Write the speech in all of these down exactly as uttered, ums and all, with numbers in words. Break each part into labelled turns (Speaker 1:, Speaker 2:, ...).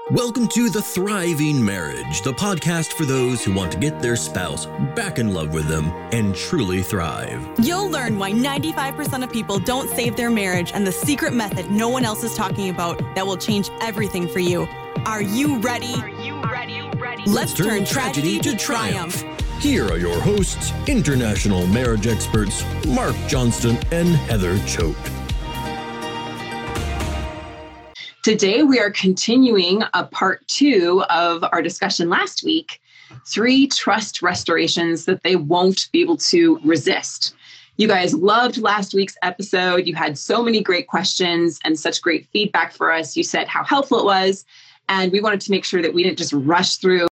Speaker 1: Welcome to The Thriving Marriage, the podcast for those who want to get their spouse back in love with them and truly thrive.
Speaker 2: You'll learn why ninety-five percent of people don't save their marriage and the secret method no one else is talking about that will change everything for you. Are you ready? Are you ready? ready? Let's, Let's turn, turn tragedy, tragedy to triumph. triumph.
Speaker 1: Here are your hosts, international marriage experts, Mark Johnston and Heather Choate.
Speaker 3: Today, we are continuing a part two of our discussion last week, three trust restorations that they won't be able to resist. You guys loved last week's episode. You had so many great questions and such great feedback for us. You said how helpful it was, and we wanted to make sure that we didn't just rush through.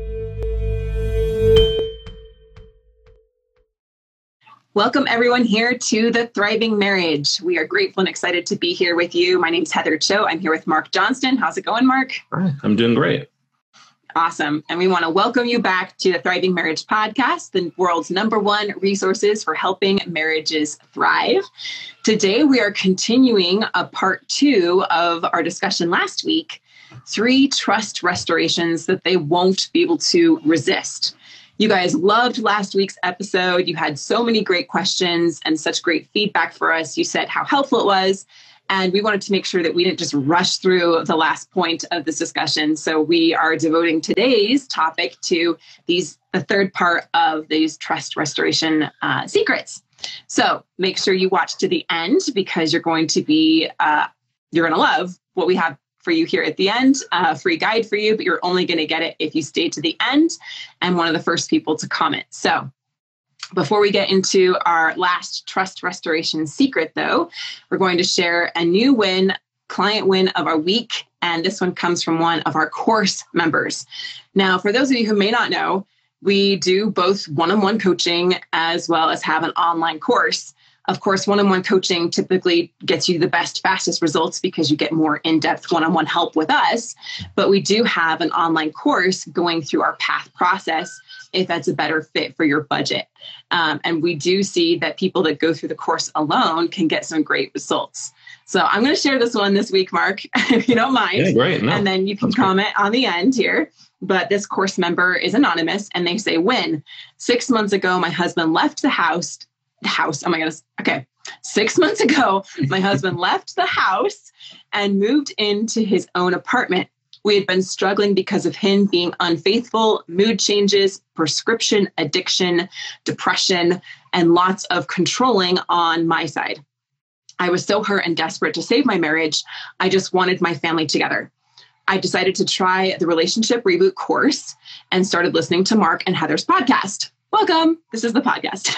Speaker 3: Welcome everyone here to The Thriving Marriage. We are grateful and excited to be here with you. My name's Heather Choate. I'm here with Mark Johnston. How's it going, Mark?
Speaker 4: I'm doing great.
Speaker 3: Awesome. And we want to welcome you back to the Thriving Marriage Podcast, the world's number one resources for helping marriages thrive. Today, we are continuing a part two of our discussion last week, three trust restorations that they won't be able to resist. You guys loved last week's episode. You had so many great questions and such great feedback for us. You said how helpful it was. And we wanted to make sure that we didn't just rush through the last point of this discussion. So we are devoting today's topic to these, the third part of these trust restoration uh, secrets. So make sure you watch to the end because you're going to be, uh, you're going to love what we have for you here at the end, a uh, free guide for you, but you're only going to get it if you stay to the end and one of the first people to comment. So before we get into our last trust restoration secret, though, we're going to share a new win, client win of our week. And this one comes from one of our course members. Now, for those of you who may not know, we do both one-on-one coaching as well as have an online course. Of course, one-on-one coaching typically gets you the best, fastest results because you get more in-depth one-on-one help with us. But we do have an online course going through our path process if that's a better fit for your budget. Um, and we do see that people that go through the course alone can get some great results. So I'm going to share this one this week, Mark, if you don't mind.
Speaker 4: Yeah, great. No,
Speaker 3: and then you can comment great. on the end here. But this course member is anonymous and they say, "Win. Six months ago, my husband left the house The house. Oh my goodness. Okay. Six months ago, my husband left the house and moved into his own apartment. We had been struggling because of him being unfaithful, mood changes, prescription addiction, depression, and lots of controlling on my side. I was so hurt and desperate to save my marriage. I just wanted my family together. I decided to try the Relationship Reboot course and started listening to Mark and Heather's podcast. Welcome. This is the podcast.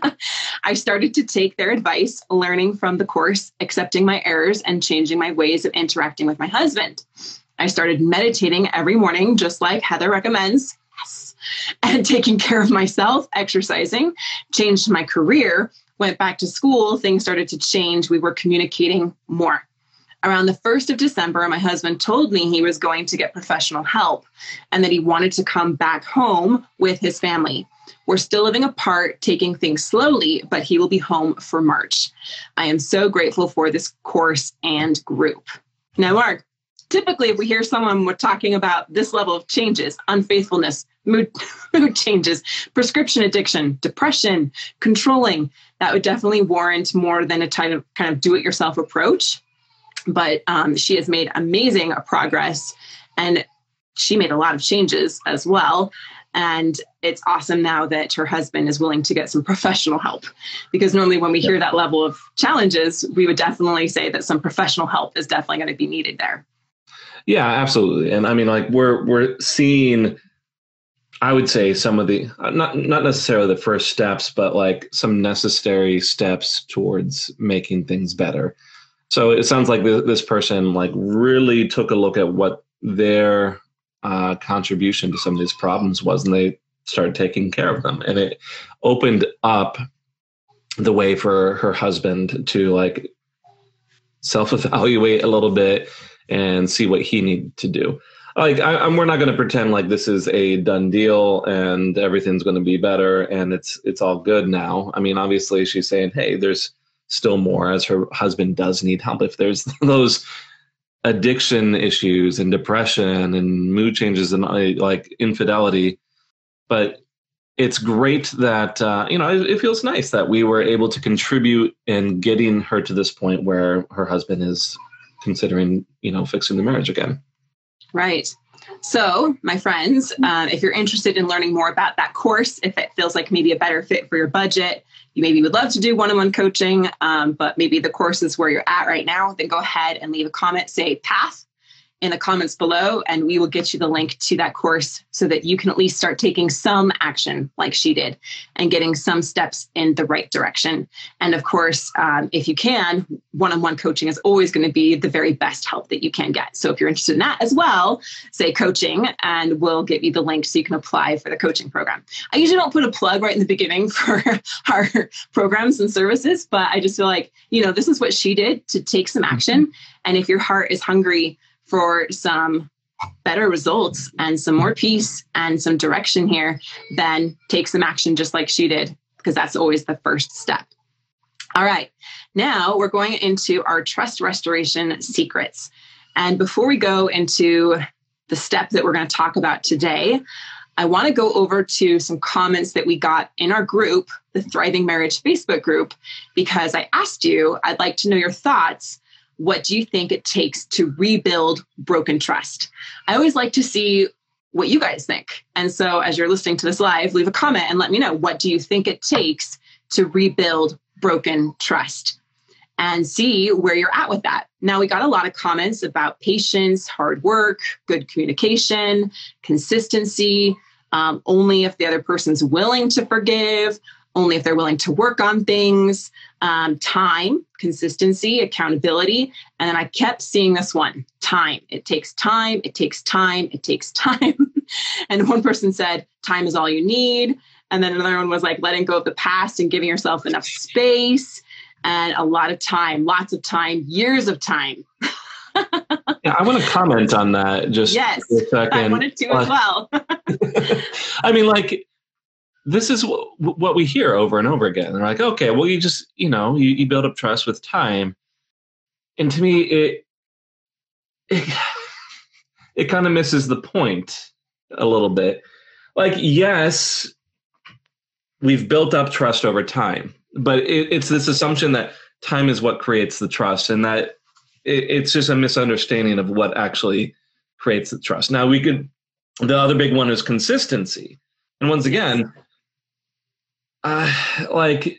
Speaker 3: I started to take their advice, learning from the course, accepting my errors, and changing my ways of interacting with my husband. I started meditating every morning, just like Heather recommends. Yes. And taking care of myself, exercising, changed my career, went back to school. Things started to change. We were communicating more. Around the first of December, my husband told me he was going to get professional help and that he wanted to come back home with his family. We're still living apart, taking things slowly, but he will be home for March. I am so grateful for this course and group." Now, Mark, typically if we hear someone talking about this level of changes, unfaithfulness, mood, mood changes, prescription addiction, depression, controlling, that would definitely warrant more than a kind of, kind of do-it-yourself approach. But um, she has made amazing progress and she made a lot of changes as well. And it's awesome now that her husband is willing to get some professional help, because normally when we hear that level of challenges, we would definitely say that some professional help is definitely going to be needed there.
Speaker 4: Yeah, absolutely. And I mean, like we're we're seeing, I would say some of the, not not necessarily the first steps, but like some necessary steps towards making things better. So it sounds like this, this person like really took a look at what their uh, contribution to some of these problems was, and they started taking care of them. And it opened up the way for her husband to like self-evaluate a little bit and see what he needed to do. Like, I, I'm, we're not going to pretend like this is a done deal and everything's going to be better and it's it's all good now. I mean, obviously, she's saying, hey, there's still more, as her husband does need help. If there's those addiction issues and depression and mood changes and like infidelity. But it's great that, uh, you know, it, it feels nice that we were able to contribute in getting her to this point where her husband is considering, you know, fixing the marriage again.
Speaker 3: Right. So, my friends, uh, if you're interested in learning more about that course, if it feels like maybe a better fit for your budget, you maybe would love to do one-on-one coaching, um, but maybe the course is where you're at right now, then go ahead and leave a comment, say PATH in the comments below, and we will get you the link to that course so that you can at least start taking some action like she did and getting some steps in the right direction. And of course, um, if you can, one-on-one coaching is always going to be the very best help that you can get. So if you're interested in that as well, say coaching, and we'll give you the link so you can apply for the coaching program. I usually don't put a plug right in the beginning for our programs and services, but I just feel like, you know, this is what she did to take some action. And if your heart is hungry for some better results and some more peace and some direction here, then take some action just like she did, because that's always the first step. All right, now we're going into our trust restoration secrets. And before we go into the step that we're going to talk about today, I want to go over to some comments that we got in our group, the Thriving Marriage Facebook group, because I asked you, I'd like to know your thoughts. What do you think it takes to rebuild broken trust? I always like to see what you guys think. And so as you're listening to this live, leave a comment and let me know, what do you think it takes to rebuild broken trust? And see where you're at with that. Now, we got a lot of comments about patience, hard work, good communication, consistency, um, only if the other person's willing to forgive, only if they're willing to work on things, um, time, consistency, accountability. And then I kept seeing this one, time. It takes time, it takes time, it takes time. And one person said, time is all you need. And then another one was like, letting go of the past and giving yourself enough space. And a lot of time, lots of time, years of time.
Speaker 4: Yeah, I want to comment on that just
Speaker 3: yes,
Speaker 4: for a second.
Speaker 3: I wanted to as well.
Speaker 4: I mean, like, this is w- what we hear over and over again. They're like, okay, well, you just, you know, you, you build up trust with time. And to me, it, it, it kind of misses the point a little bit. Like, yes, we've built up trust over time, but it, it's this assumption that time is what creates the trust, and that it, it's just a misunderstanding of what actually creates the trust. Now, we could, the other big one is consistency. And once again, Uh, like,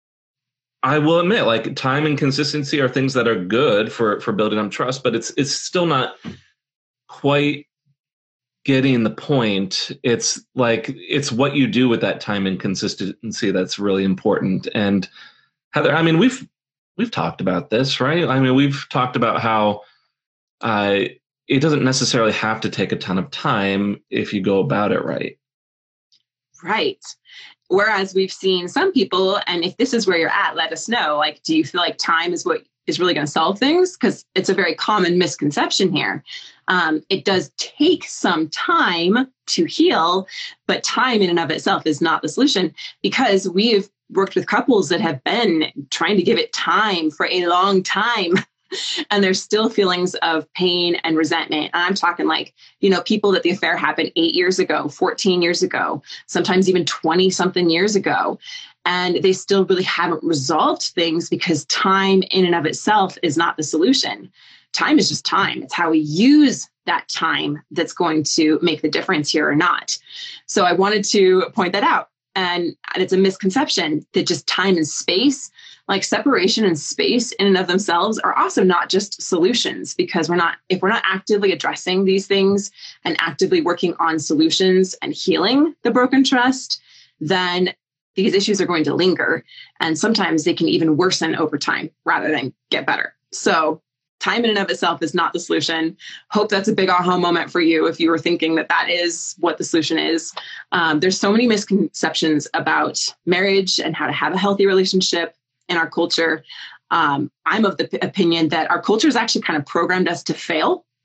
Speaker 4: I will admit, like, time and consistency are things that are good for, for building up trust, but it's it's still not quite getting the point. It's like, it's what you do with that time and consistency that's really important. And Heather, I mean, we've we've talked about this, right? I mean, we've talked about how uh, it doesn't necessarily have to take a ton of time if you go about it right.
Speaker 3: Right. Whereas we've seen some people, and if this is where you're at, let us know, like, do you feel like time is what is really going to solve things? Because it's a very common misconception here. Um, it does take some time to heal, but time in and of itself is not the solution, because we've worked with couples that have been trying to give it time for a long time. And there's still feelings of pain and resentment. And I'm talking like, you know, people that the affair happened eight years ago, fourteen years ago, sometimes even twenty something years ago. And they still really haven't resolved things because time in and of itself is not the solution. Time is just time. It's how we use that time that's going to make the difference here or not. So I wanted to point that out. And it's a misconception that just time and space, like separation and space in and of themselves, are also not just solutions, because we're not, if we're not actively addressing these things and actively working on solutions and healing the broken trust, then these issues are going to linger. And sometimes they can even worsen over time rather than get better. So time in and of itself is not the solution. Hope that's a big aha moment for you if you were thinking that that is what the solution is. Um, there's so many misconceptions about marriage and how to have a healthy relationship in our culture. Um, I'm of the p- opinion that our culture has actually kind of programmed us to fail.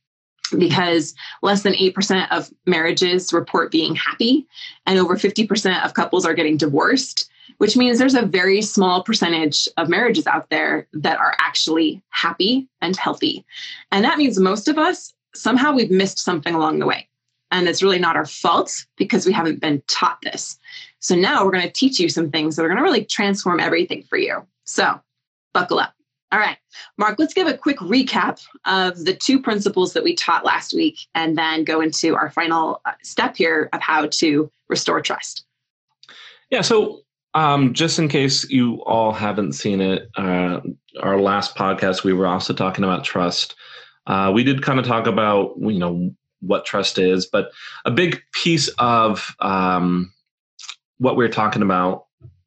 Speaker 3: because less than eight percent of marriages report being happy, and over fifty percent of couples are getting divorced, which means there's a very small percentage of marriages out there that are actually happy and healthy. And that means most of us, somehow we've missed something along the way. And it's really not our fault because we haven't been taught this. So now we're going to teach you some things that are going to really transform everything for you. So buckle up. All right, Mark, let's give a quick recap of the two principles that we taught last week and then go into our final step here of how to restore trust.
Speaker 4: Yeah, so um, just in case you all haven't seen it, uh, our last podcast, we were also talking about trust. Uh, we did kind of talk about, you know, what trust is, but a big piece of um, what we're talking about,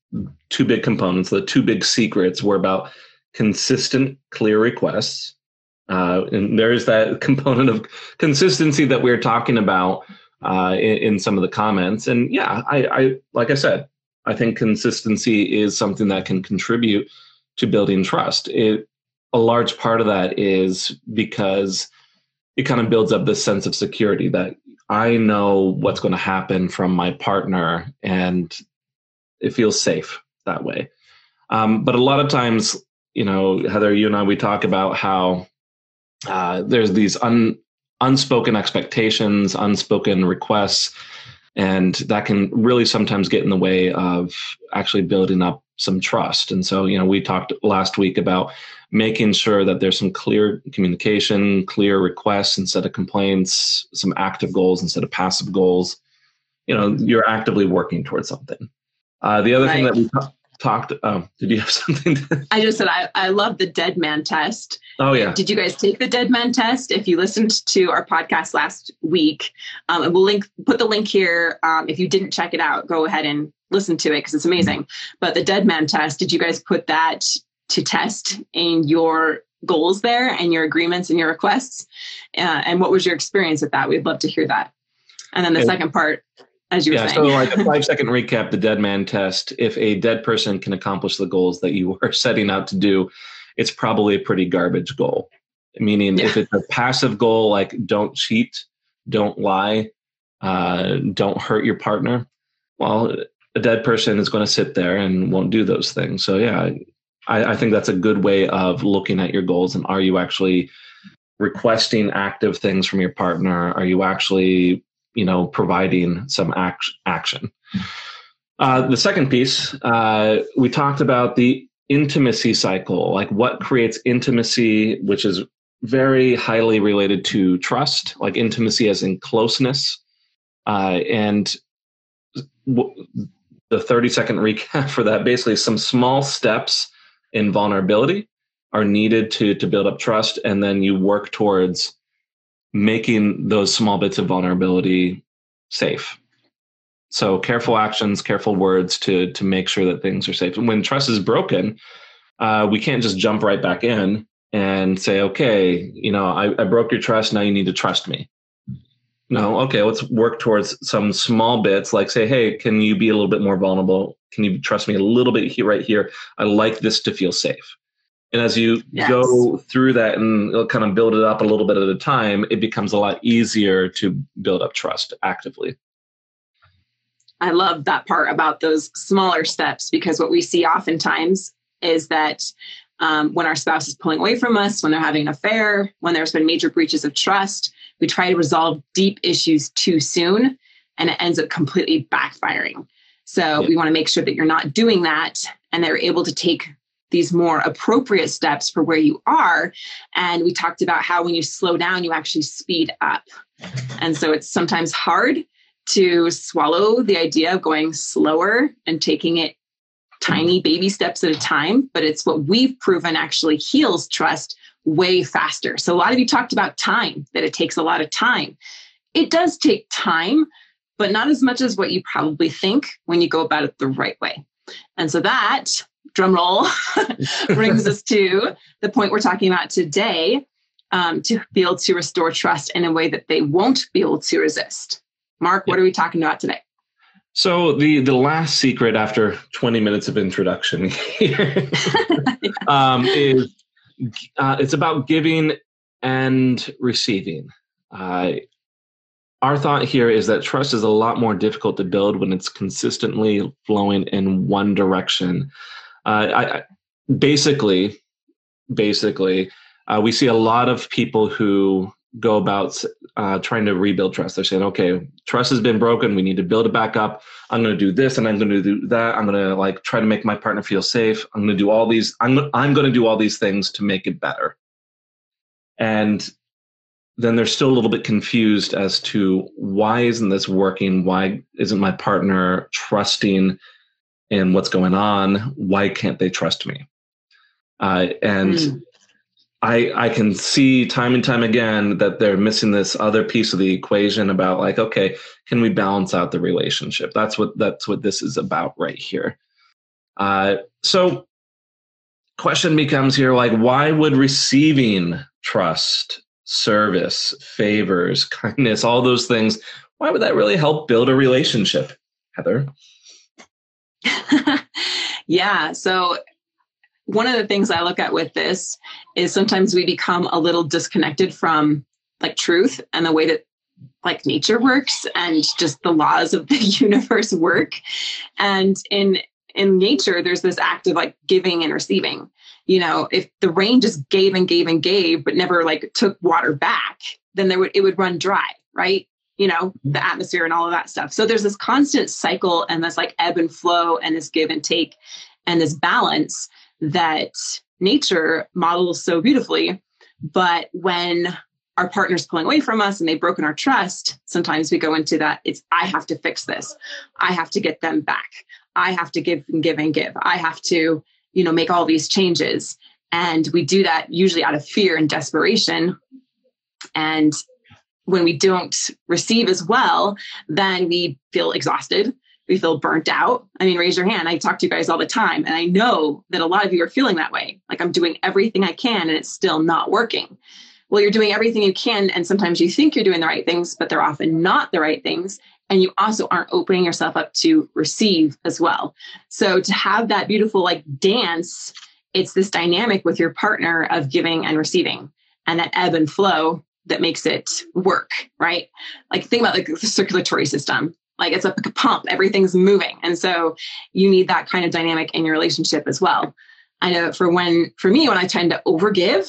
Speaker 4: two big components, the two big secrets were about consistent, clear requests. Uh, and there's that component of consistency that we're talking about uh, in, in some of the comments. And yeah, I, I, like I said, I think consistency is something that can contribute to building trust. It, a large part of that is because it kind of builds up this sense of security that I know what's going to happen from my partner, and it feels safe that way. Um, but a lot of times, you know, Heather, you and I, we talk about how uh, there's these un, unspoken expectations, unspoken requests, and that can really sometimes get in the way of actually building up some trust. And so, you know, we talked last week about making sure that there's some clear communication, clear requests instead of complaints, some active goals instead of passive goals. You know, you're actively working towards something. Uh, the other right. thing that we ta- talked, oh, did you have something? To-
Speaker 3: I just said, I, I love the dead man test.
Speaker 4: Oh, yeah.
Speaker 3: Did you guys take the dead man test? If you listened to our podcast last week, um, and we'll link, put the link here. Um, if you didn't check it out, go ahead and listen to it because it's amazing. But the dead man test, did you guys put that to test in your goals there and your agreements and your requests? Uh, and what was your experience with that? We'd love to hear that. And then the and, second part, as you were
Speaker 4: yeah,
Speaker 3: saying.
Speaker 4: So like a five second recap, the dead man test. If a dead person can accomplish the goals that you are setting out to do, it's probably a pretty garbage goal. Meaning yeah. if it's a passive goal, like don't cheat, don't lie, uh, don't hurt your partner, well, a dead person is going to sit there and won't do those things. So yeah, I, I think that's a good way of looking at your goals. And are you actually requesting active things from your partner? Are you actually, you know, providing some act- action? Uh, the second piece, uh, we talked about the intimacy cycle, like what creates intimacy, which is very highly related to trust, like intimacy as in closeness. Uh, and w- the thirty second recap for that, basically some small steps in vulnerability are needed to, to build up trust. And then you work towards making those small bits of vulnerability safe. So careful actions, careful words to, to make sure that things are safe. And when trust is broken, uh, we can't just jump right back in and say, okay, you know, I, I broke your trust. Now you need to trust me. No, okay, let's work towards some small bits, like say, hey, can you be a little bit more vulnerable? Can you trust me a little bit here, right here? I like this to feel safe. And as you yes. go through that and kind of build it up a little bit at a time, it becomes a lot easier to build up trust actively.
Speaker 3: I love that part about those smaller steps, because what we see oftentimes is that um, when our spouse is pulling away from us, when they're having an affair, when there's been major breaches of trust, we try to resolve deep issues too soon, and it ends up completely backfiring. So yeah. we want to make sure that you're not doing that, and they're able to take these more appropriate steps for where you are. And we talked about how when you slow down, you actually speed up. And so it's sometimes hard to swallow the idea of going slower and taking it tiny baby steps at a time, but it's what we've proven actually heals trust way faster. So a lot of you talked about time, that it takes a lot of time. It does take time, but not as much as what you probably think when you go about it the right way. And so that, drum roll, brings us to the point we're talking about today, um, to be able to restore trust in a way that they won't be able to resist. Mark, what are we talking about today?
Speaker 4: So the, the last secret after twenty minutes of introduction here yeah. um, is uh, it's about giving and receiving. Uh, our thought here is that trust is a lot more difficult to build when it's consistently flowing in one direction. Uh, I, I, basically, basically, uh, we see a lot of people who go about uh, trying to rebuild trust. They're saying, okay, trust has been broken. We need to build it back up. I'm going to do this and I'm going to do that. I'm going to like try to make my partner feel safe. I'm going to do all these. I'm, I'm going to do all these things to make it better. And then they're still a little bit confused as to why isn't this working? Why isn't my partner trusting in what's going on? Why can't they trust me? Uh, and mm. I, I can see time and time again that they're missing this other piece of the equation about like, okay, can we balance out the relationship? That's what that's what this is about right here. Uh, so question becomes here, like, why would receiving trust, service, favors, kindness, all those things, why would that really help build a relationship, Heather?
Speaker 3: Yeah, so one of the things I look at with this is sometimes we become a little disconnected from like truth and the way that like nature works and just the laws of the universe work. And in in nature, there's this act of like giving and receiving. You know, if the rain just gave and gave and gave, but never like took water back, then there would it would run dry, right? You know, the atmosphere and all of that stuff. So there's this constant cycle and this like ebb and flow and this give and take and this balance that nature models so beautifully. But when our partner's pulling away from us and they've broken our trust, sometimes we go into that, it's, I have to fix this. I have to get them back. I have to give and give and give. I have to, you know, make all these changes. And we do that usually out of fear and desperation. And when we don't receive as well, then we feel exhausted. We feel burnt out. I mean, raise your hand. I talk to you guys all the time. And I know that a lot of you are feeling that way. Like I'm doing everything I can and it's still not working. Well, you're doing everything you can. And sometimes you think you're doing the right things, but they're often not the right things. And you also aren't opening yourself up to receive as well. So to have that beautiful like dance, it's this dynamic with your partner of giving and receiving and that ebb and flow that makes it work, right? Like think about like the circulatory system. Like it's like a pump, everything's moving. And so you need that kind of dynamic in your relationship as well. I know for when, for me, when I tend to overgive,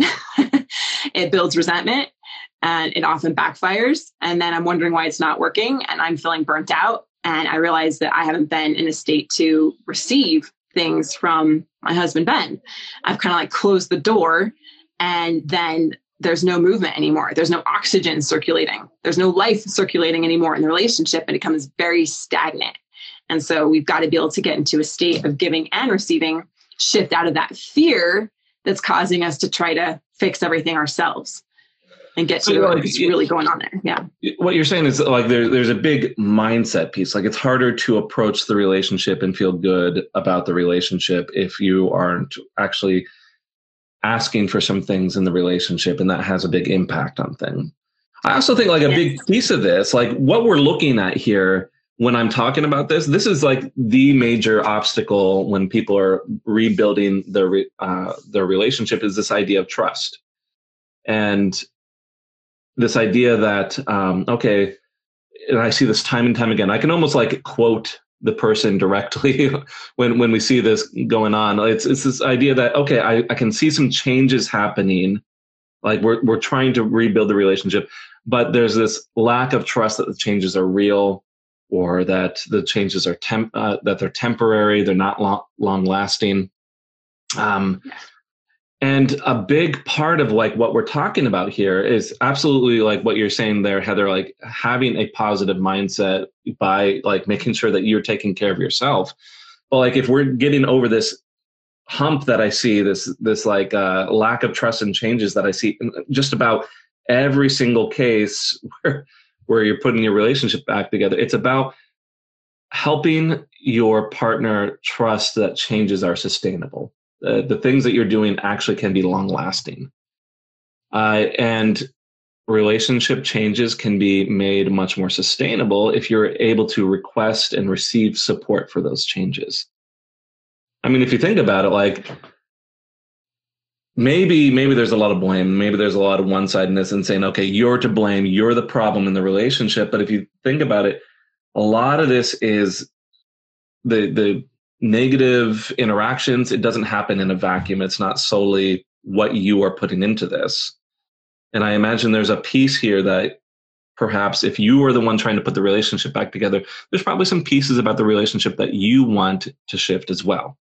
Speaker 3: it builds resentment and it often backfires. And then I'm wondering why it's not working and I'm feeling burnt out. And I realize that I haven't been in a state to receive things from my husband, Ben. I've kind of like closed the door and then there's no movement anymore. There's no oxygen circulating. There's no life circulating anymore in the relationship, and it becomes very stagnant. And so we've got to be able to get into a state of giving and receiving, shift out of that fear that's causing us to try to fix everything ourselves and get to so like, what's really going on there. Yeah.
Speaker 4: What you're saying is like there, there's a big mindset piece. Like it's harder to approach the relationship and feel good about the relationship if you aren't actually asking for some things in the relationship, and that has a big impact on things. I also think like a yes. big piece of this, like what we're looking at here when I'm talking about this, this is like the major obstacle when people are rebuilding their uh, their relationship is this idea of trust. And this idea that, um, okay, and I see this time and time again, I can almost like quote the person directly when, when we see this going on. It's it's this idea that, okay, I, I can see some changes happening. Like we're we're trying to rebuild the relationship, but there's this lack of trust that the changes are real or that the changes are temp uh, that they're temporary, they're not long, long lasting. Um, and a big part of like what we're talking about here is absolutely like what you're saying there, Heather, like having a positive mindset by like making sure that you're taking care of yourself. But like if we're getting over this hump that I see, this this like uh, lack of trust and changes that I see in just about every single case where where you're putting your relationship back together, it's about helping your partner trust that changes are sustainable. Uh, the things that you're doing actually can be long lasting. Uh, and relationship changes can be made much more sustainable if you're able to request and receive support for those changes. I mean, if you think about it, like maybe maybe there's a lot of blame. Maybe there's a lot of one-sidedness and saying, okay, you're to blame. You're the problem in the relationship. But if you think about it, a lot of this is the the negative interactions. It doesn't happen in a vacuum. It's not solely what you are putting into this. And I imagine there's a piece here that perhaps if you are the one trying to put the relationship back together, there's probably some pieces about the relationship that you want to shift as well.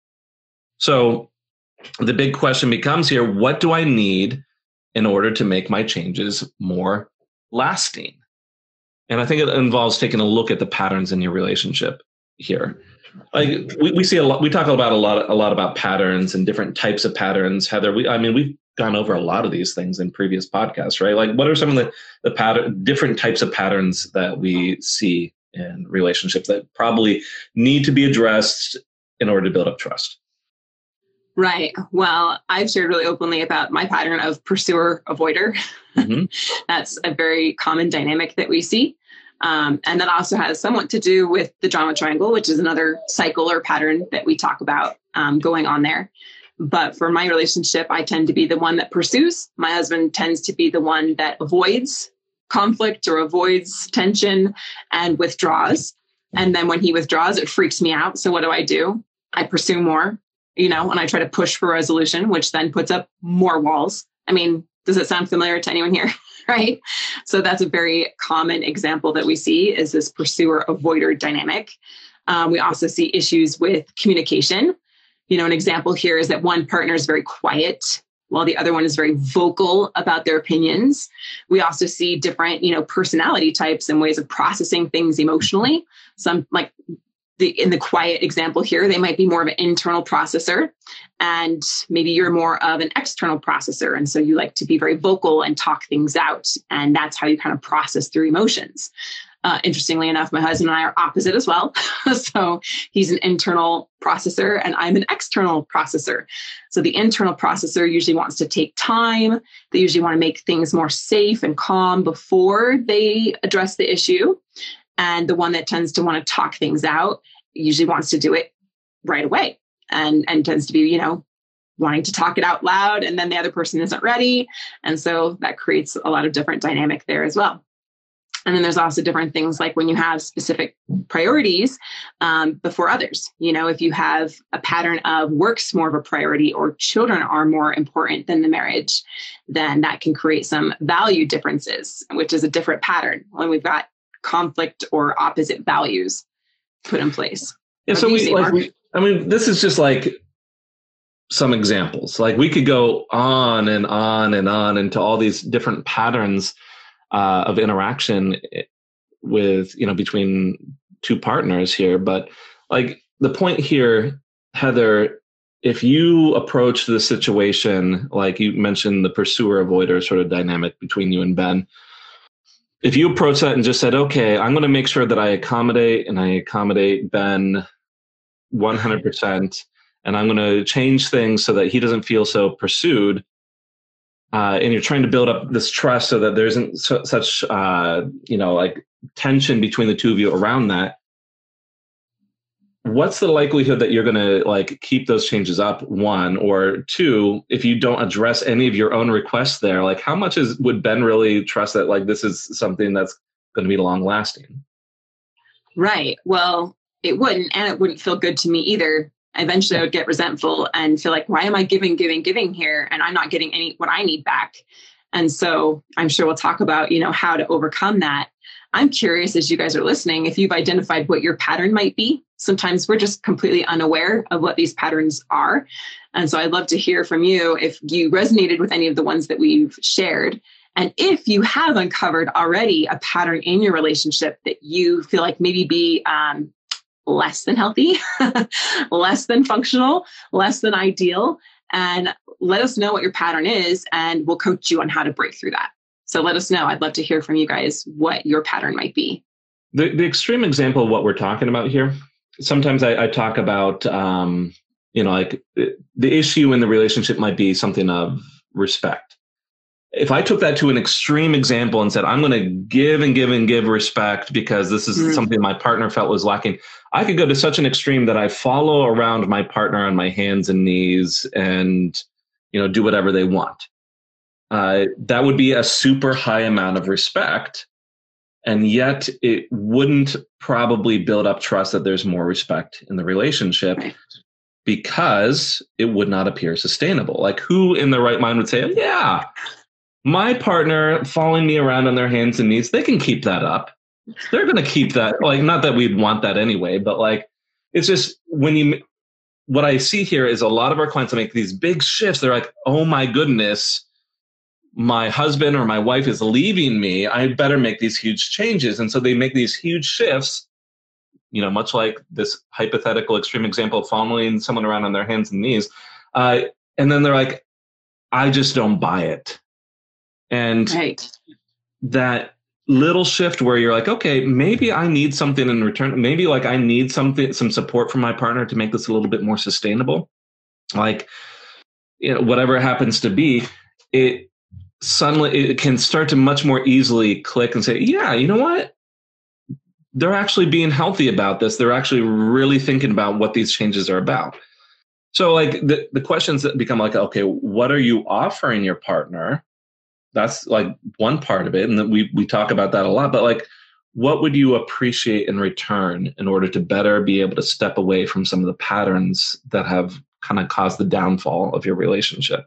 Speaker 4: So the big question becomes here, what do I need in order to make my changes more lasting? And I think it involves taking a look at the patterns in your relationship here. Like we, we see a lot, we talk about a lot, a lot about patterns and different types of patterns. Heather, we, I mean, we've gone over a lot of these things in previous podcasts, right? Like what are some of the, the pattern, different types of patterns that we see in relationships that probably need to be addressed in order to build up trust?
Speaker 3: Right. Well, I've shared really openly about my pattern of pursuer avoider. Mm-hmm. That's a very common dynamic that we see. Um, and that also has somewhat to do with the drama triangle, which is another cycle or pattern that we talk about um, going on there. But for my relationship, I tend to be the one that pursues. My husband tends to be the one that avoids conflict or avoids tension and withdraws. And then when he withdraws, it freaks me out. So what do I do? I pursue more, you know, and I try to push for resolution, which then puts up more walls. I mean, does it sound familiar to anyone here? Right? So that's a very common example that we see is this pursuer-avoider dynamic. Um, we also see issues with communication. You know, an example here is that one partner is very quiet while the other one is very vocal about their opinions. We also see different, you know, personality types and ways of processing things emotionally. Some like the in the quiet example here, they might be more of an internal processor, and maybe you're more of an external processor. And so you like to be very vocal and talk things out. And that's how you kind of process through emotions. Uh, interestingly enough, my husband and I are opposite as well. So he's an internal processor and I'm an external processor. So the internal processor usually wants to take time. They usually want to make things more safe and calm before they address the issue. And the one that tends to want to talk things out usually wants to do it right away and, and tends to be, you know, wanting to talk it out loud. And then the other person isn't ready. And so that creates a lot of different dynamic there as well. And then there's also different things like when you have specific priorities um, before others. You know, if you have a pattern of work's more of a priority or children are more important than the marriage, then that can create some value differences, which is a different pattern when we've got conflict or opposite values put in place.
Speaker 4: Yeah,
Speaker 3: what
Speaker 4: so we, like, we, I mean, this is just like some examples. Like we could go on and on and on into all these different patterns uh, of interaction with, you know, between two partners here. But like the point here, Heather, if you approach the situation, like you mentioned, the pursuer avoider sort of dynamic between you and Ben, if you approach that and just said, okay, I'm going to make sure that I accommodate and I accommodate Ben one hundred percent, and I'm going to change things so that he doesn't feel so pursued, uh, and you're trying to build up this trust so that there isn't su- such, uh, you know, like tension between the two of you around that, what's the likelihood that you're going to like keep those changes up, one, or two, if you don't address any of your own requests there, like how much is would Ben really trust that like this is something that's going to be long lasting?
Speaker 3: Right. Well, it wouldn't, and it wouldn't feel good to me either. Eventually I would get resentful and feel like, why am I giving, giving, giving here? And I'm not getting any, what I need back. And so I'm sure we'll talk about, you know, how to overcome that. I'm curious, as you guys are listening, if you've identified what your pattern might be. Sometimes we're just completely unaware of what these patterns are. And so I'd love to hear from you if you resonated with any of the ones that we've shared. And if you have uncovered already a pattern in your relationship that you feel like maybe be um, less than healthy, less than functional, less than ideal, and let us know what your pattern is, and we'll coach you on how to break through that. So let us know. I'd love to hear from you guys what your pattern might be.
Speaker 4: The the extreme example of what we're talking about here, sometimes I, I talk about, um, you know, like the issue in the relationship might be something of respect. If I took that to an extreme example and said, I'm going to give and give and give respect because this is mm-hmm. something my partner felt was lacking, I could go to such an extreme that I follow around my partner on my hands and knees and, you know, do whatever they want. Uh, that would be a super high amount of respect. And yet it wouldn't probably build up trust that there's more respect in the relationship because it would not appear sustainable. Like, who in their right mind would say, yeah, my partner following me around on their hands and knees, they can keep that up. They're going to keep that. Like, not that we'd want that anyway, but like, it's just when you, what I see here is a lot of our clients make these big shifts. They're like, oh my goodness, my husband or my wife is leaving me. I better make these huge changes. And so they make these huge shifts, you know, much like this hypothetical extreme example of following someone around on their hands and knees. Uh, and then they're like, I just don't buy it. And
Speaker 3: right.
Speaker 4: that little shift where you're like, okay, maybe I need something in return. Maybe like I need something, some support from my partner to make this a little bit more sustainable. Like, you know, whatever it happens to be, it, suddenly it can start to much more easily click and say, yeah, you know what? They're actually being healthy about this. They're actually really thinking about what these changes are about. So like the, the questions that become like, okay, what are you offering your partner? That's like one part of it. And then we, we talk about that a lot, but like, what would you appreciate in return in order to better be able to step away from some of the patterns that have kind of caused the downfall of your relationship?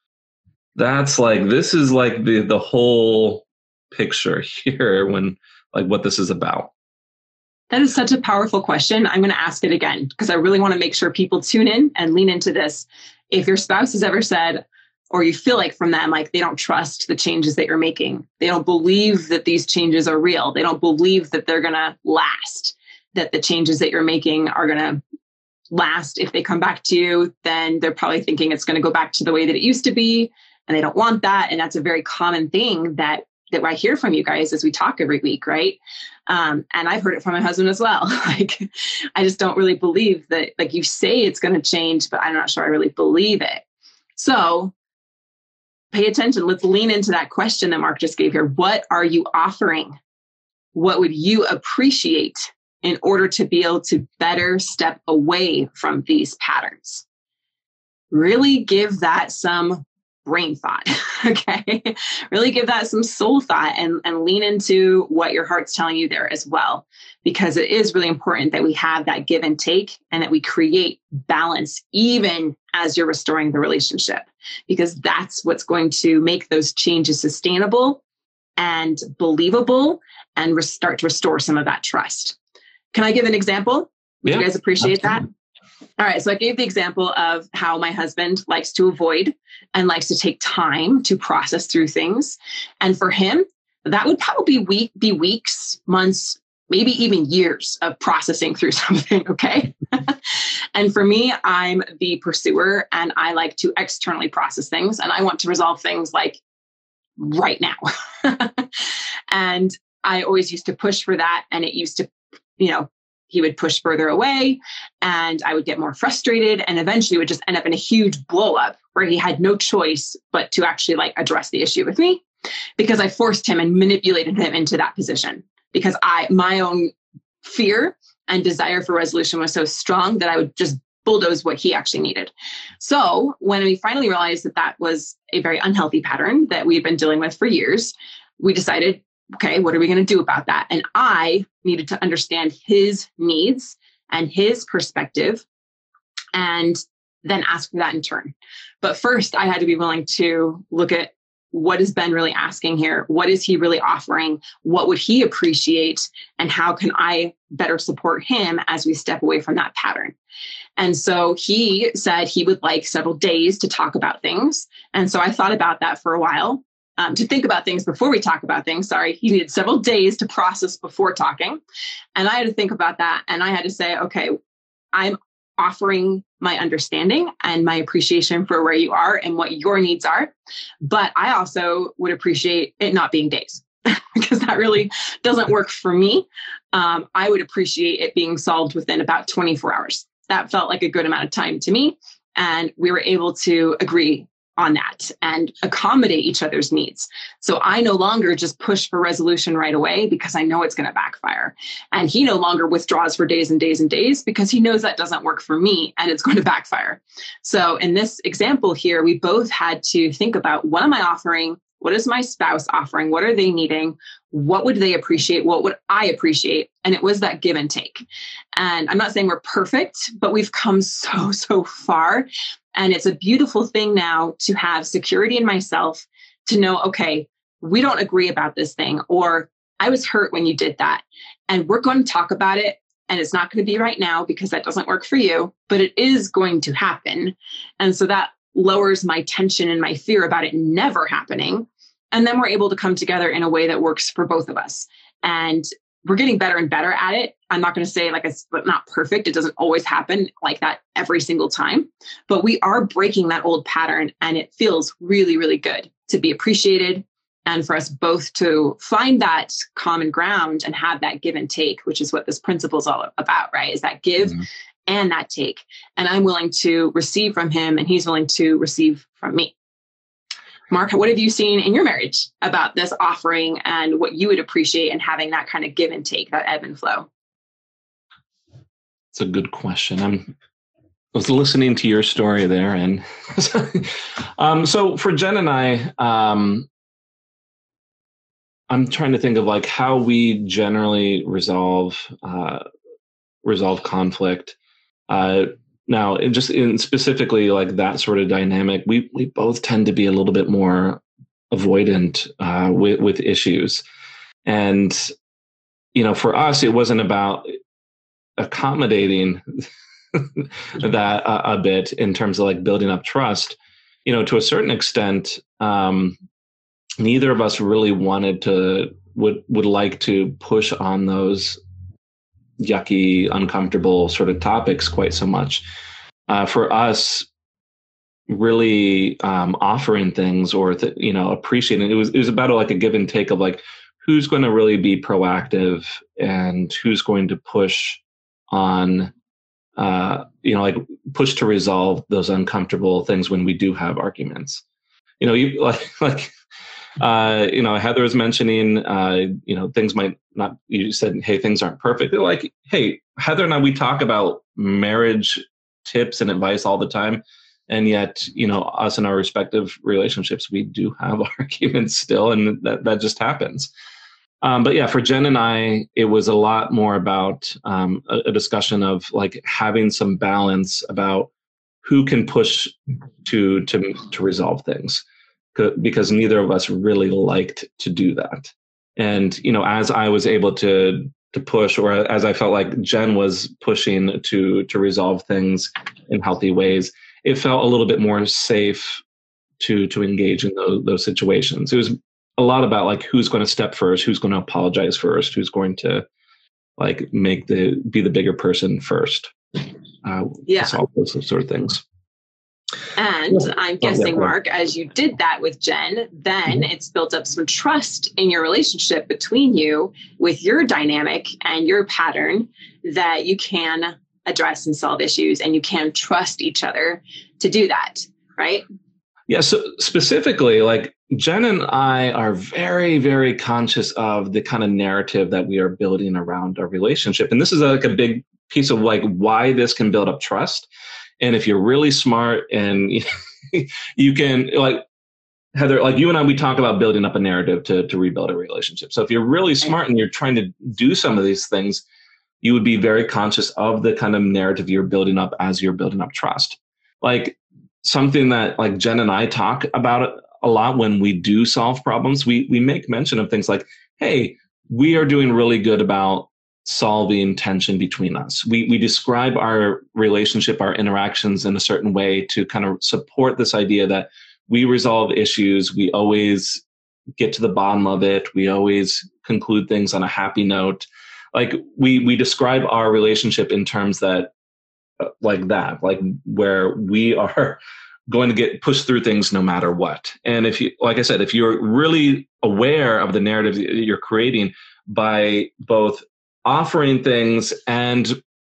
Speaker 4: That's like, this is like the, the whole picture here when like what this is about.
Speaker 3: That is such a powerful question. I'm going to ask it again because I really want to make sure people tune in and lean into this. If your spouse has ever said, or you feel like from them, like they don't trust the changes that you're making, they don't believe that these changes are real, they don't believe that they're going to last, that the changes that you're making are going to last. If they come back to you, then they're probably thinking it's going to go back to the way that it used to be. And they don't want that. And that's a very common thing that, that I hear from you guys as we talk every week, right? Um, and I've heard it from my husband as well. Like, I just don't really believe that, like you say it's going to change, but I'm not sure I really believe it. So pay attention. Let's lean into that question that Mark just gave here. What are you offering? What would you appreciate in order to be able to better step away from these patterns? Really give that some brain thought, okay? Really give that some soul thought and, and lean into what your heart's telling you there as well, because it is really important that we have that give and take and that we create balance even as you're restoring the relationship, because that's what's going to make those changes sustainable and believable and re- start to restore some of that trust. Can I give an example? Would yeah, you guys appreciate absolutely. that? All right. So I gave the example of how my husband likes to avoid and likes to take time to process through things. And for him, that would probably week, be weeks, months, maybe even years of processing through something. Okay. And for me, I'm the pursuer and I like to externally process things and I want to resolve things like right now. And I always used to push for that. And it used to, you know, he would push further away and I would get more frustrated and eventually would just end up in a huge blow up where he had no choice but to actually like address the issue with me because I forced him and manipulated him into that position because I, my own fear and desire for resolution was so strong that I would just bulldoze what he actually needed. So when we finally realized that that was a very unhealthy pattern that we've been dealing with for years, we decided, okay, what are we going to do about that? And I needed to understand his needs and his perspective and then ask for that in turn. But first, I had to be willing to look at what is Ben really asking here? What is he really offering? What would he appreciate? And how can I better support him as we step away from that pattern? And so he said he would like several days to talk about things. And so I thought about that for a while. Um, to think about things before we talk about things. Sorry, he needed several days to process before talking. And I had to think about that. And I had to say, okay, I'm offering my understanding and my appreciation for where you are and what your needs are. But I also would appreciate it not being days because that really doesn't work for me. Um, I would appreciate it being solved within about twenty-four hours. That felt like a good amount of time to me. And we were able to agree on that and accommodate each other's needs. So I no longer just push for resolution right away because I know it's going to backfire. And he no longer withdraws for days and days and days because he knows that doesn't work for me and it's going to backfire. So in this example here, we both had to think about, what am I offering? What is my spouse offering? What are they needing? What would they appreciate? What would I appreciate? And it was that give and take. And I'm not saying we're perfect, but we've come so, so far. And it's a beautiful thing now to have security in myself, to know, okay, we don't agree about this thing, or I was hurt when you did that. And we're going to talk about it. And it's not going to be right now because that doesn't work for you, but it is going to happen. And so that lowers my tension and my fear about it never happening. And then we're able to come together in a way that works for both of us. And we're getting better and better at it. I'm not going to say like it's not perfect. It doesn't always happen like that every single time, but we are breaking that old pattern, and it feels really, really good to be appreciated and for us both to find that common ground and have that give and take, which is what this principle is all about, right? Is that give mm-hmm. and that take. And I'm willing to receive from him and he's willing to receive from me. Mark, what have you seen in your marriage about this offering and what you would appreciate and having that kind of give and take, that ebb and flow?
Speaker 4: It's a good question. I'm, I was listening to your story there. And um, so for Jen and I, um, I'm trying to think of like how we generally resolve, uh, resolve conflict. Uh, Now, it just in specifically like that sort of dynamic, we we both tend to be a little bit more avoidant uh, with with issues, and you know, for us, it wasn't about accommodating that a, a bit in terms of like building up trust. You know, to a certain extent, um, neither of us really wanted to would would like to push on those yucky, uncomfortable sort of topics quite so much. Uh, for us, really um, offering things or th- you know appreciating it was it was about like a give and take of like who's going to really be proactive and who's going to push on uh, you know like push to resolve those uncomfortable things when we do have arguments. You know, you like like. Uh, you know, Heather was mentioning, uh, you know, things might not, you said, hey, things aren't perfect. They're like, hey, Heather and I, we talk about marriage tips and advice all the time. And yet, you know, us in our respective relationships, we do have arguments still, and that, that just happens. Um, but yeah, for Jen and I, it was a lot more about um, a, a discussion of like having some balance about who can push to to to resolve things. Because neither of us really liked to do that. And, you know, as I was able to to push, or as I felt like Jen was pushing to to resolve things in healthy ways, it felt a little bit more safe to to engage in those, those situations. It was a lot about like who's going to step first, who's going to apologize first, who's going to like make the be the bigger person first. Uh,
Speaker 3: yeah,
Speaker 4: all those sort of things.
Speaker 3: And I'm guessing, Mark, as you did that with Jen, then it's built up some trust in your relationship between you with your dynamic and your pattern that you can address and solve issues, and you can trust each other to do that, right?
Speaker 4: Yeah. So specifically, like Jen and I are very, very conscious of the kind of narrative that we are building around our relationship. And this is like a big piece of like why this can build up trust. And if you're really smart and you can, like Heather, like you and I, we talk about building up a narrative to, to rebuild a relationship. So if you're really smart and you're trying to do some of these things, you would be very conscious of the kind of narrative you're building up as you're building up trust. Like something that like Jen and I talk about a lot when we do solve problems, we we make mention of things like, hey, we are doing really good about solving tension between us. We we describe our relationship, our interactions in a certain way to kind of support this idea that we resolve issues. We always get to the bottom of it. We always conclude things on a happy note. Like we we describe our relationship in terms that uh, like that, like where we are going to get pushed through things no matter what. And if you, like I said, if you're really aware of the narrative that you're creating by both offering things and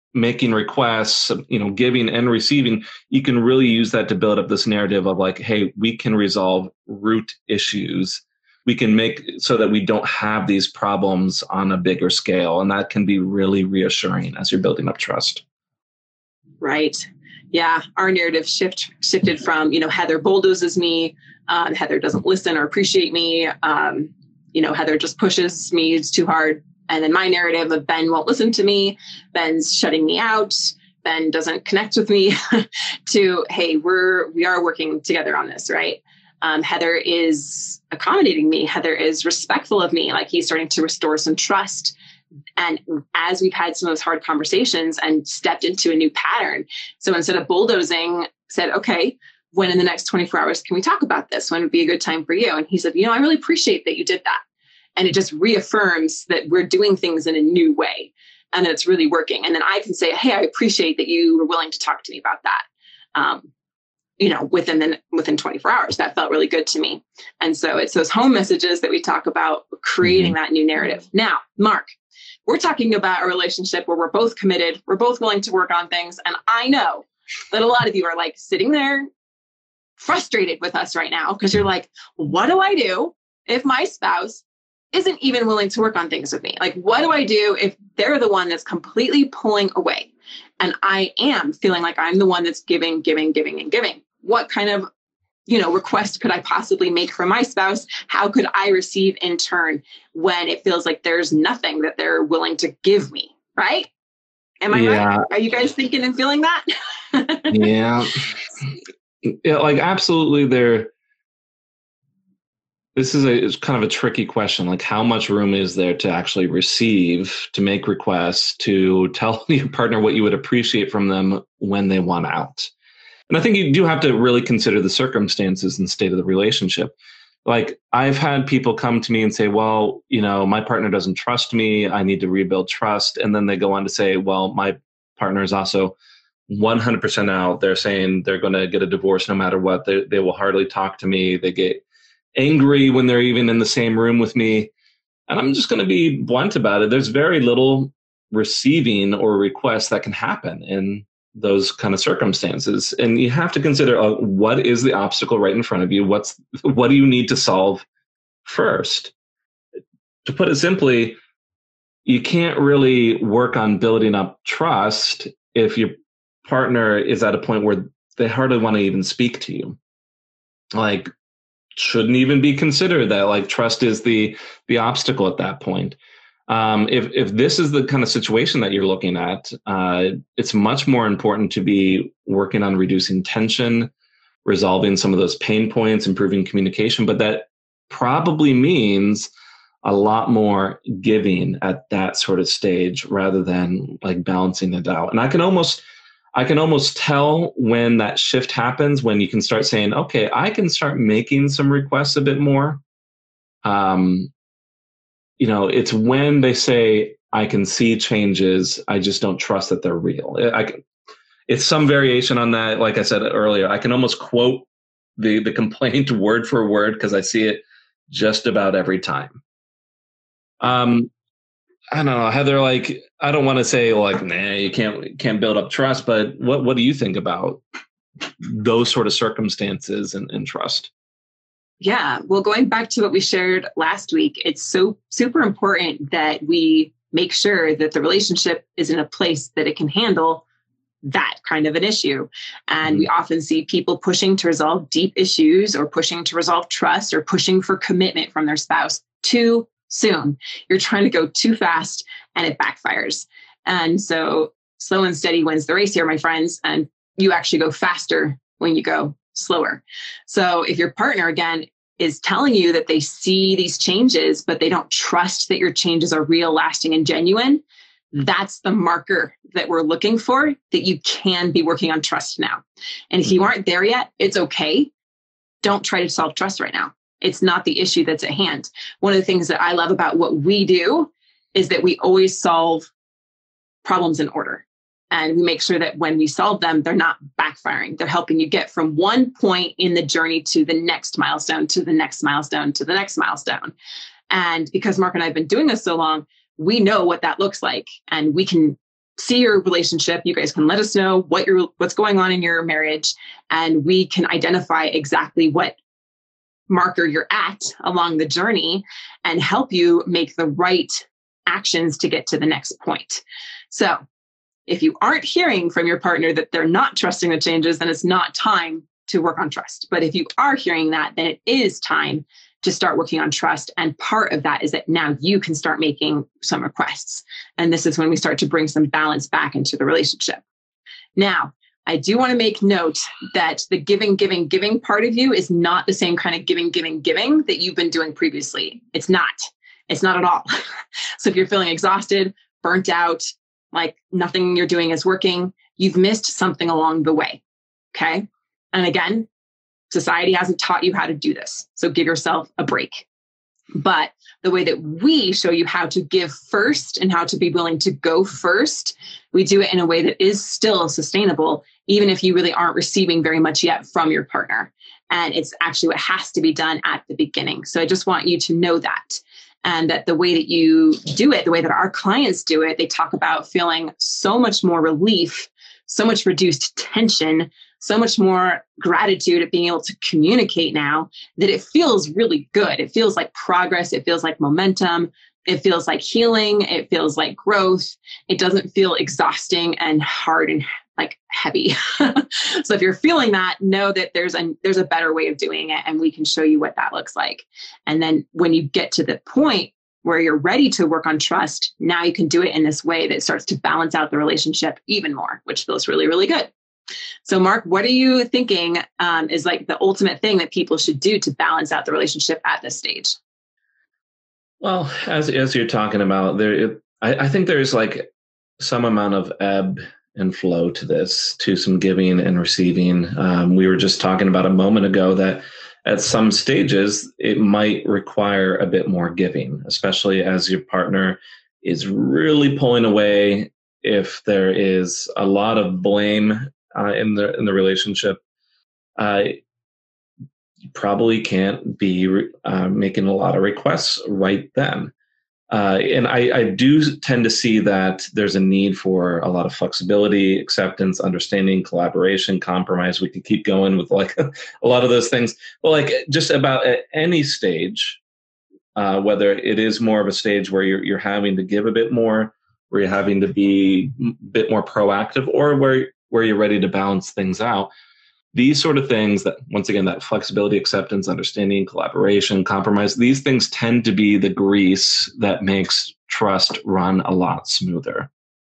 Speaker 4: making requests, you know, giving and receiving, you can really use that to build up this narrative of like, hey, we can resolve root issues. We can make so that we don't have these problems on a bigger scale. And that can be really reassuring as you're building up trust.
Speaker 3: Right. Yeah. Our narrative shift shifted from, you know, Heather bulldozes me. Um, Heather doesn't listen or appreciate me. Um, you know, Heather just pushes me. It's too hard. And then my narrative of Ben won't listen to me. Ben's shutting me out. Ben doesn't connect with me to, hey, we're, we are working together on this. Right. Um, Heather is accommodating me. Heather is respectful of me. Like he's starting to restore some trust. And as we've had some of those hard conversations and stepped into a new pattern. So instead of bulldozing, said, okay, when in the next twenty-four hours, can we talk about this? When would be a good time for you? And he said, you know, I really appreciate that you did that. And it just reaffirms that we're doing things in a new way and that it's really working. And then I can say, hey, I appreciate that you were willing to talk to me about that. Um, you know, within the, within twenty-four hours, that felt really good to me. And so it's those home messages that we talk about creating that new narrative. Now, Mark, we're talking about a relationship where we're both committed. We're both willing to work on things. And I know that a lot of you are like sitting there frustrated with us right now because you're like, what do I do if my spouse isn't even willing to work on things with me? Like, what do I do if they're the one that's completely pulling away and I am feeling like I'm the one that's giving, giving, giving, and giving? What kind of, you know, request could I possibly make for my spouse? How could I receive in turn when it feels like there's nothing that they're willing to give me? Right? Am I
Speaker 4: yeah.
Speaker 3: right? Are you guys thinking and feeling that?
Speaker 4: yeah. Yeah, like absolutely there. This is a it's kind of a tricky question. Like how much room is there to actually receive, to make requests, to tell your partner what you would appreciate from them when they want out? And I think you do have to really consider the circumstances and state of the relationship. Like I've had people come to me and say, well, you know, my partner doesn't trust me. I need to rebuild trust. And then they go on to say, well, my partner is also one hundred percent out. They're saying they're going to get a divorce no matter what. They, they will hardly talk to me. They get angry when they're even in the same room with me. And I'm just going to be blunt about it. There's very little receiving or requests that can happen in those kind of circumstances. And you have to consider uh, what is the obstacle right in front of you? What's what do you need to solve first? To put it simply, you can't really work on building up trust if your partner is at a point where they hardly want to even speak to you. Like, shouldn't even be considered that like trust is the the obstacle at that point. Um, if if this is the kind of situation that you're looking at, uh, it's much more important to be working on reducing tension, resolving some of those pain points, improving communication. But that probably means a lot more giving at that sort of stage rather than like balancing it out. And I can almost I can almost tell when that shift happens, when you can start saying, okay, I can start making some requests a bit more. Um, you know, it's when they say, I can see changes. I just don't trust that they're real. I can, it's some variation on that. Like I said earlier, I can almost quote the, the complaint word for word because I see it just about every time. Um, I don't know, Heather, like, I don't want to say like, nah, you can't, can't build up trust, but what, what do you think about those sort of circumstances and, and trust?
Speaker 3: Yeah. Well, going back to what we shared last week, it's so super important that we make sure that the relationship is in a place that it can handle that kind of an issue. And mm-hmm. we often see people pushing to resolve deep issues or pushing to resolve trust or pushing for commitment from their spouse too soon. You're trying to go too fast and it backfires. And so slow and steady wins the race here, my friends. And you actually go faster when you go slower. So if your partner, again, is telling you that they see these changes, but they don't trust that your changes are real, lasting, and genuine, that's the marker that we're looking for, that you can be working on trust now. And if you aren't there yet, it's okay. Don't try to solve trust right now. It's not the issue that's at hand. One of the things that I love about what we do is that we always solve problems in order. And we make sure that when we solve them, they're not backfiring. They're helping you get from one point in the journey to the next milestone, to the next milestone, to the next milestone. And because Mark and I have been doing this so long, we know what that looks like. And we can see your relationship. You guys can let us know what you're, what's going on in your marriage, and we can identify exactly what marker you're at along the journey and help you make the right actions to get to the next point. So if you aren't hearing from your partner that they're not trusting the changes, then it's not time to work on trust. But if you are hearing that, then it is time to start working on trust. And part of that is that now you can start making some requests. And this is when we start to bring some balance back into the relationship. Now, I do want to make note that the giving, giving, giving part of you is not the same kind of giving, giving, giving that you've been doing previously. It's not. It's not at all. So if you're feeling exhausted, burnt out, like nothing you're doing is working, you've missed something along the way. Okay. And again, society hasn't taught you how to do this. So give yourself a break. But the way that we show you how to give first and how to be willing to go first, we do it in a way that is still sustainable, even if you really aren't receiving very much yet from your partner. And it's actually what has to be done at the beginning. So I just want you to know that. And that the way that you do it, the way that our clients do it, they talk about feeling so much more relief, so much reduced tension, so much more gratitude at being able to communicate now, that it feels really good. It feels like progress. It feels like momentum. It feels like healing. It feels like growth. It doesn't feel exhausting and hard and like heavy. So if you're feeling that, know that there's a, there's a better way of doing it, and we can show you what that looks like. And then when you get to the point where you're ready to work on trust, now you can do it in this way that starts to balance out the relationship even more, which feels really, really good. So Mark, what are you thinking um, is like the ultimate thing that people should do to balance out the relationship at this stage?
Speaker 4: Well, as as you're talking about there, I, I think there's like some amount of ebb and flow to this, to some giving and receiving. Um, we were just talking about a moment ago that at some stages, it might require a bit more giving, especially as your partner is really pulling away. If there is a lot of blame uh, in the in the relationship, uh, you probably can't be uh, making a lot of requests right then. Uh, and I, I do tend to see that there's a need for a lot of flexibility, acceptance, understanding, collaboration, compromise. We could keep going with like a lot of those things. But like just about at any stage, uh, whether it is more of a stage where you're you're having to give a bit more, where you're having to be a bit more proactive, or where where you're ready to balance things out. These sort of things that, once again, that flexibility, acceptance, understanding, collaboration, compromise, these things tend to be the grease that makes trust run a lot smoother.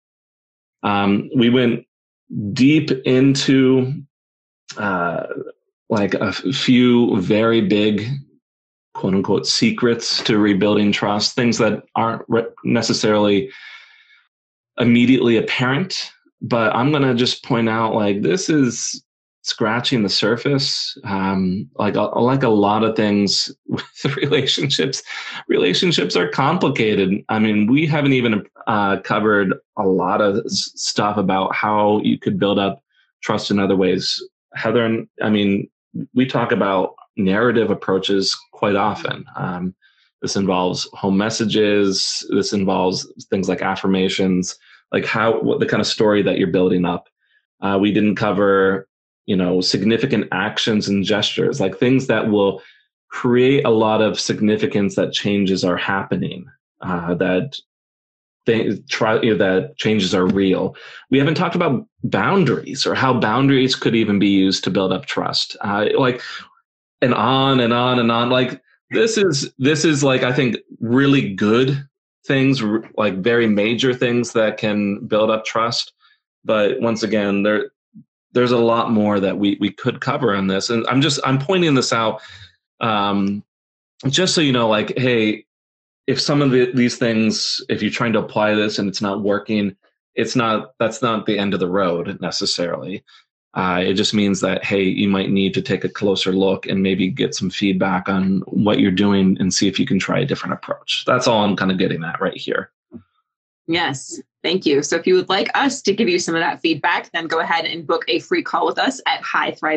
Speaker 4: Um, we went deep into uh, like a few very big, quote unquote, secrets to rebuilding trust, things that aren't re- necessarily immediately apparent. But I'm going to just point out, like, this is scratching the surface. Um, like, like a lot of things with relationships, relationships are complicated. I mean, we haven't even uh, covered a lot of stuff about how you could build up trust in other ways. Heather, I mean, we talk about narrative approaches quite often. Um, this involves home messages. This involves things like affirmations, like how, what the kind of story that you're building up. Uh, we didn't cover, you know, significant actions and gestures, like things that will create a lot of significance that changes are happening, uh, that things try, you know, that changes are real. We haven't talked about boundaries or how boundaries could even be used to build up trust, uh, like, and on and on and on. Like this is this is like, I think, really good things, like very major things that can build up trust. But once again, there. There's a lot more that we we could cover on this. And I'm just, I'm pointing this out um, just so you know, like, hey, if some of the, these things, if you're trying to apply this and it's not working, it's not, that's not the end of the road necessarily. Uh, it just means that, hey, you might need to take a closer look and maybe get some feedback on what you're doing and see if you can try a different approach. That's all I'm kind of getting at right here.
Speaker 3: Yes. Thank you. So if you would like us to give you some of that feedback, then go ahead and book a free call with us at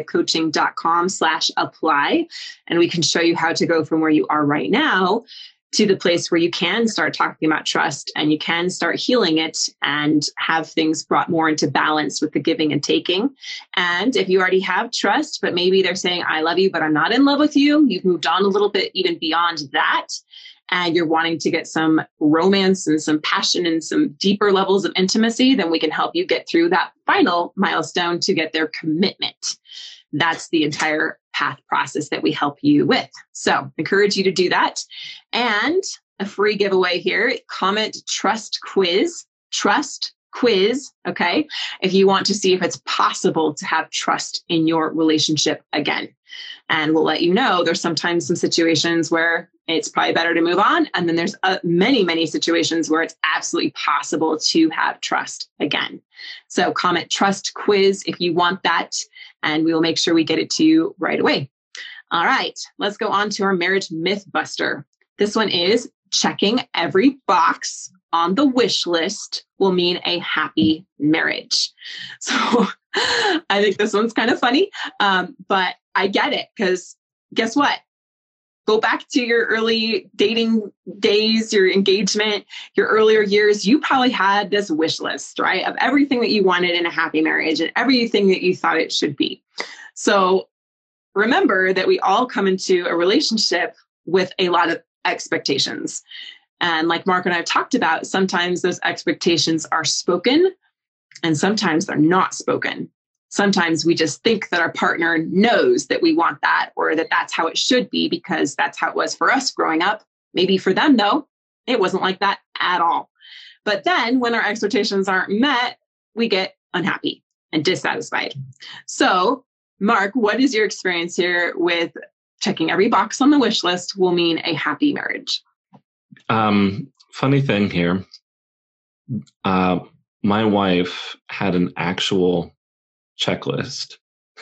Speaker 3: highthrivecoaching.com slash apply. And we can show you how to go from where you are right now to the place where you can start talking about trust and you can start healing it and have things brought more into balance with the giving and taking. And if you already have trust, but maybe they're saying, I love you, but I'm not in love with you, you've moved on a little bit even beyond that, and you're wanting to get some romance and some passion and some deeper levels of intimacy, then we can help you get through that final milestone to get their commitment. That's the entire path process that we help you with. So encourage you to do that. And a free giveaway here, comment trust quiz, trust quiz. Okay. If you want to see if it's possible to have trust in your relationship again. And we'll let you know there's sometimes some situations where it's probably better to move on. And then there's uh, many, many situations where it's absolutely possible to have trust again. So comment trust quiz if you want that, and we will make sure we get it to you right away. All right, let's go on to our marriage myth buster. This one is checking every box on the wish list will mean a happy marriage. So I think this one's kind of funny, um, but I get it, because guess what? Go back to your early dating days, your engagement, your earlier years. You probably had this wish list, right, of everything that you wanted in a happy marriage and everything that you thought it should be. So remember that we all come into a relationship with a lot of expectations. And like Mark and I have talked about, sometimes those expectations are spoken and sometimes they're not spoken. Sometimes we just think that our partner knows that we want that, or that that's how it should be because that's how it was for us growing up. Maybe for them, though, it wasn't like that at all. But then when our expectations aren't met, we get unhappy and dissatisfied. So, Mark, what is your experience here with checking every box on the wish list will mean a happy marriage?
Speaker 4: Um, funny thing here. Uh, my wife had an actual checklist.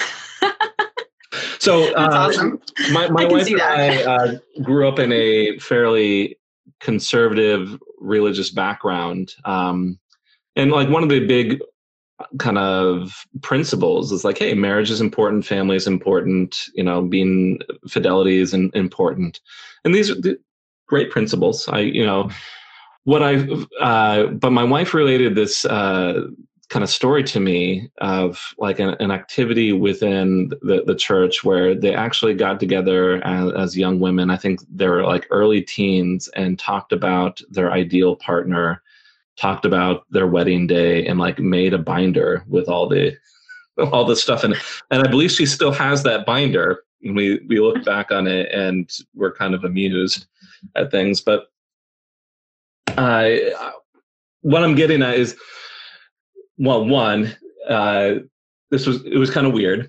Speaker 4: So uh,
Speaker 3: That's awesome.
Speaker 4: my, my wife and I uh, grew up in a fairly conservative religious background. Um, and like one of the big kind of principles is like, hey, marriage is important, family is important, you know, being fidelity is in, important. And these are the great principles. I, you know, what I, uh, but my wife related this uh, kind of story to me of like an, an activity within the, the church where they actually got together as, as young women. I think they were like early teens and talked about their ideal partner, talked about their wedding day, and like made a binder with all the all the stuff in it. And I believe she still has that binder. And we we look back on it and we're kind of amused at things. But uh, what I'm getting at is, well, one, uh, this was it was kind of weird,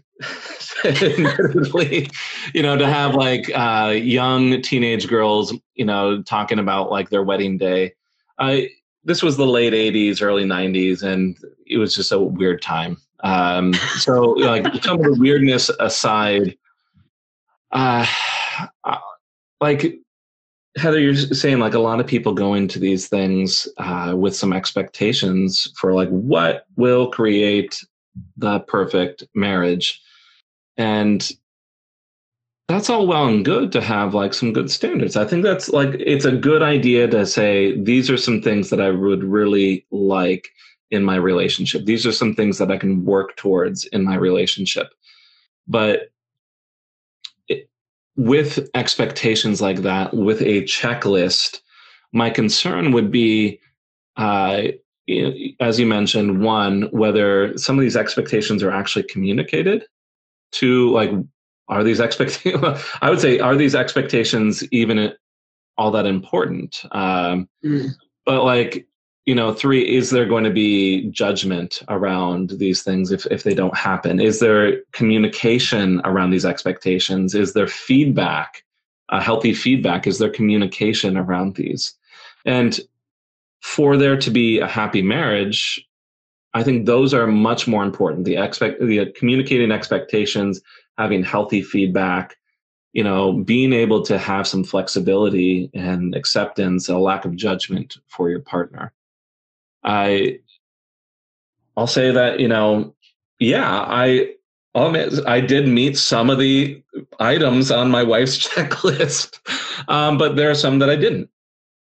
Speaker 4: you know, to have like uh, young teenage girls, you know, talking about like their wedding day. I. This was the late eighties, early nineties, and it was just a weird time. Um, so, like, some of the weirdness aside, uh, like Heather, you're saying, like, a lot of people go into these things uh, with some expectations for, like, what will create the perfect marriage. And that's all well and good to have like some good standards. I think that's like, it's a good idea to say, these are some things that I would really like in my relationship. These are some things that I can work towards in my relationship. But it, with expectations like that, with a checklist, my concern would be, uh, as you mentioned, one, whether some of these expectations are actually communicated to like, Are these expectations, I would say, are these expectations even all that important? Um, mm. But like, you know, three, is there going to be judgment around these things if, if they don't happen? Is there communication around these expectations? Is there feedback, uh, healthy feedback? Is there communication around these? And for there to be a happy marriage, I think those are much more important. The expect, the communicating expectations, having healthy feedback, you know, being able to have some flexibility and acceptance, a lack of judgment for your partner. I, I'll say that, you know, yeah, I, I'll admit, I did meet some of the items on my wife's checklist, um, but there are some that I didn't.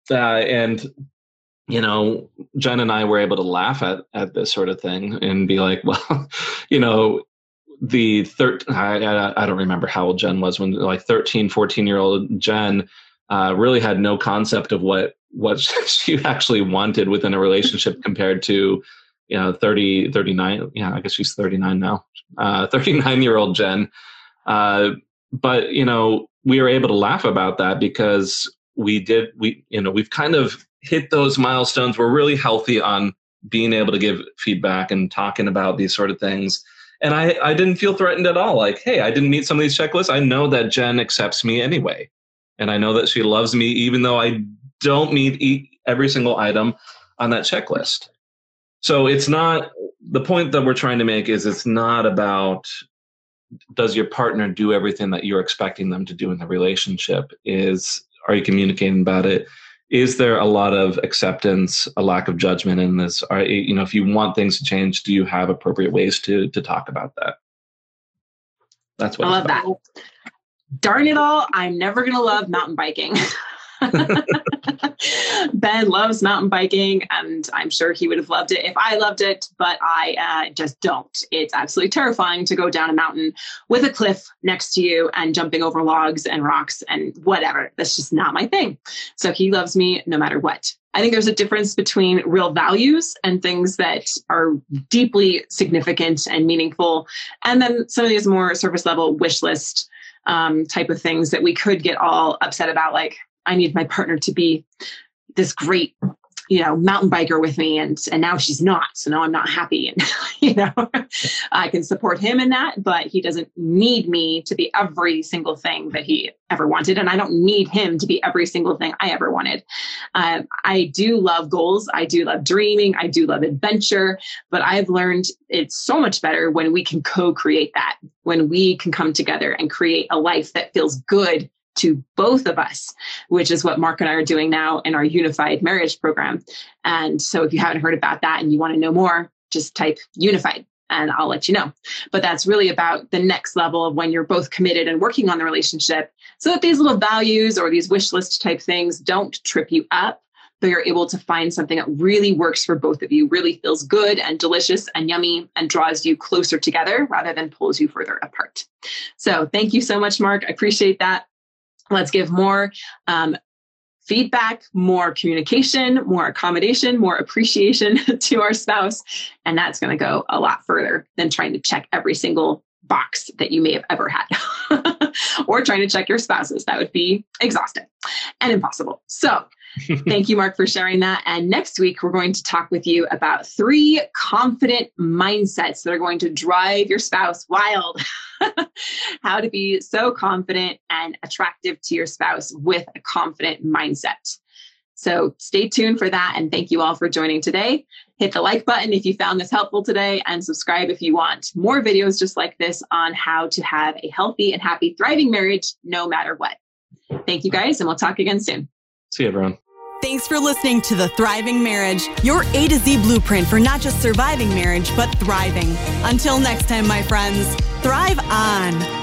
Speaker 4: uh, and, you know, Jen and I were able to laugh at, at this sort of thing and be like, well, you know, the third, I, I don't remember how old Jen was when like thirteen, fourteen year old Jen uh, really had no concept of what, what she actually wanted within a relationship compared to, you know, thirty, thirty-nine. Yeah, I guess she's thirty-nine now, uh, thirty-nine year old Jen. Uh, but, you know, we were able to laugh about that because we did, we, you know, we've kind of hit those milestones. We're really healthy on being able to give feedback and talking about these sort of things. And I, I didn't feel threatened at all. Like, hey, I didn't meet some of these checklists. I know that Jen accepts me anyway. And I know that she loves me, even though I don't meet every single item on that checklist. So it's not, the point that we're trying to make is it's not about, does your partner do everything that you're expecting them to do in the relationship? Is, are you communicating about it? Is there a lot of acceptance, a lack of judgment in this? Are, you know, if you want things to change, do you have appropriate ways to to talk about that? That's what
Speaker 3: I love that. Darn it all, I'm never going to love mountain biking. Ben loves mountain biking, and I'm sure he would have loved it if I loved it, but I uh, just don't. It's absolutely terrifying to go down a mountain with a cliff next to you and jumping over logs and rocks and whatever. That's just not my thing. So he loves me no matter what. I think there's a difference between real values and things that are deeply significant and meaningful, and then some of these more surface level wish list um, type of things that we could get all upset about, like, I need my partner to be this great, you know, mountain biker with me. And, and now she's not. So now I'm not happy. And, you know, I can support him in that, but he doesn't need me to be every single thing that he ever wanted. And I don't need him to be every single thing I ever wanted. Uh, I do love goals. I do love dreaming. I do love adventure, but I've learned it's so much better when we can co-create that, when we can come together and create a life that feels good to both of us, which is what Mark and I are doing now in our unified marriage program. And so if you haven't heard about that and you want to know more, just type unified and I'll let you know. But that's really about the next level of when you're both committed and working on the relationship, so that these little values or these wish list type things don't trip you up, but you're able to find something that really works for both of you, really feels good and delicious and yummy and draws you closer together rather than pulls you further apart. So thank you so much, Mark. I appreciate that. Let's give more um, feedback, more communication, more accommodation, more appreciation to our spouse. And that's going to go a lot further than trying to check every single box that you may have ever had or trying to check your spouses. That would be exhausting and impossible. So thank you, Mark, for sharing that. And next week, we're going to talk with you about three confident mindsets that are going to drive your spouse wild. How to be so confident and attractive to your spouse with a confident mindset. So stay tuned for that. And thank you all for joining today. Hit the like button if you found this helpful today, and subscribe if you want more videos just like this on how to have a healthy and happy, thriving marriage, no matter what. Thank you guys, and we'll talk again soon.
Speaker 4: See you, everyone.
Speaker 2: Thanks for listening to The Thriving Marriage, your A to Z blueprint for not just surviving marriage, but thriving. Until next time, my friends, thrive on.